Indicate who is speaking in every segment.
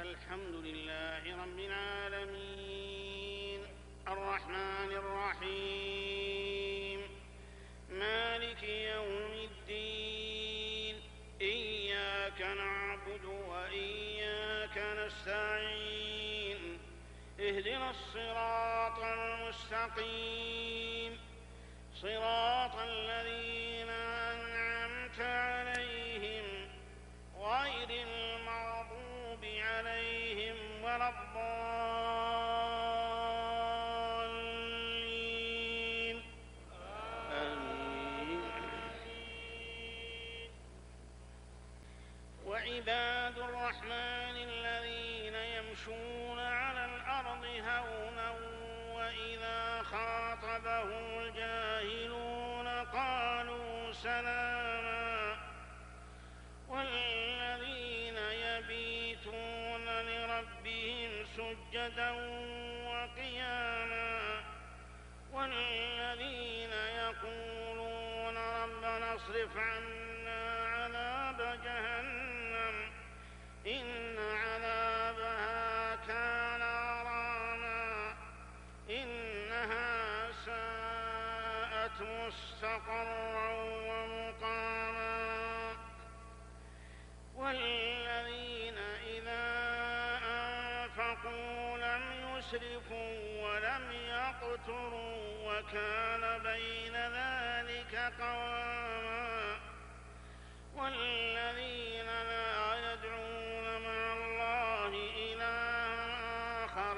Speaker 1: الحمد لله رب العالمين الرحمن الرحيم مالك يوم الدين إياك نعبد وإياك نستعين اهدنا الصراط المستقيم صراط الذين أنعمت عليهم غير المغضوب عليهم ولا الضالين آمين. وعباد الرحمن الذين يمشون على الأرض هونا وإذا خاطبهم الجاهلون قالوا سلاما والذين يبيتون لربهم سجدا وقياما والذين يقولون ربنا اصرف عنا عذاب جهنم إن عذابها كان غراما إنها ساءت مستقرا ومقاما والذين إذا أنفقوا لم يسرفوا ولم يقتروا وكان بين ذلك قواما والذين لا يدعون مع الله إلها آخر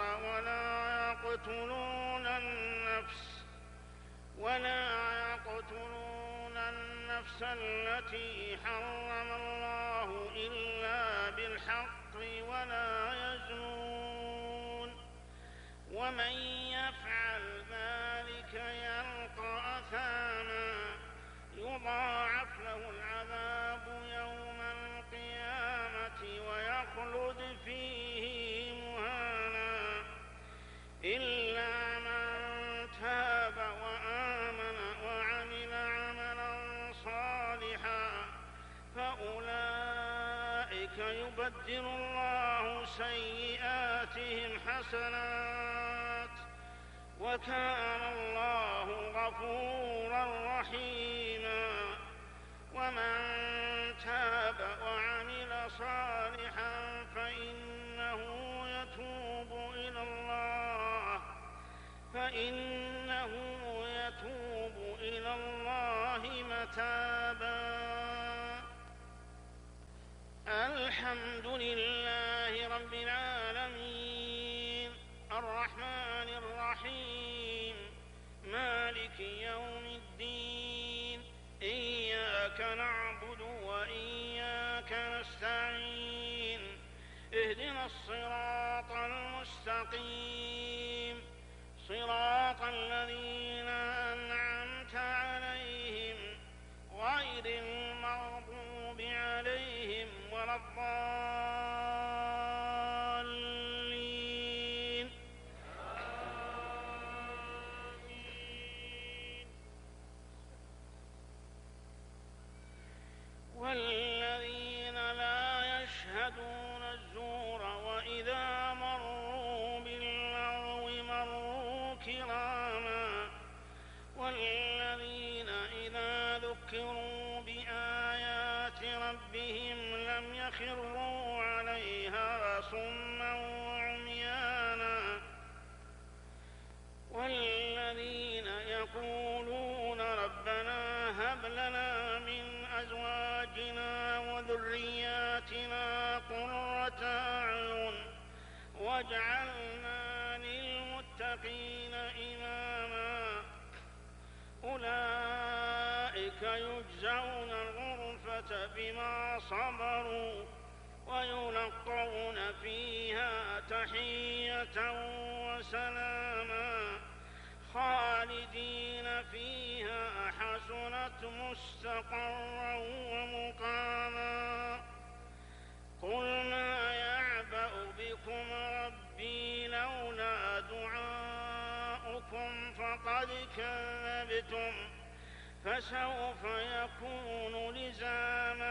Speaker 1: ولا يقتلون النفس التي حرم الله إلا بالحق ولا يزنون ومن يفعل ذلك يلقى أثاما يضاعف له العذاب يوم القيامة ويخلد فيه مهانا إلا من تاب وآمن وعمل عملا صالحا فأولئك يبدل الله سيئاتهم حسنات وكان الله غفورا رحيما ومن تاب وعمل صالحا فإنه يتوب إلى الله متابا الحمد لله رب العالمين الرحمن الرحيم مالك يوم الدين إياك نعبد وإياك نستعين اهدنا الصراط المستقيم صراط الذين أنعمت عليهم غير المغضوب عليهم ولا الضالين آمين. والذين لا يشهدون الزور وإذا مروا باللغو مروا كراما والذين إذا ذكروا بآيات ربهم لم يخروا عليها صما وعميانا والذين يقولون ربنا هب لنا من أزواجنا وذرياتنا قرة أعين واجعلنا للمتقين إماما أولئك يجزون الغرفة بما صبروا ويلقون فيها تحية وسلاما خالدين فيها حسنت مستقرا ومقاما قل ما يعبأ بكم ربي لولا دعاؤكم فقد كذبتم فسوف يكون لزاما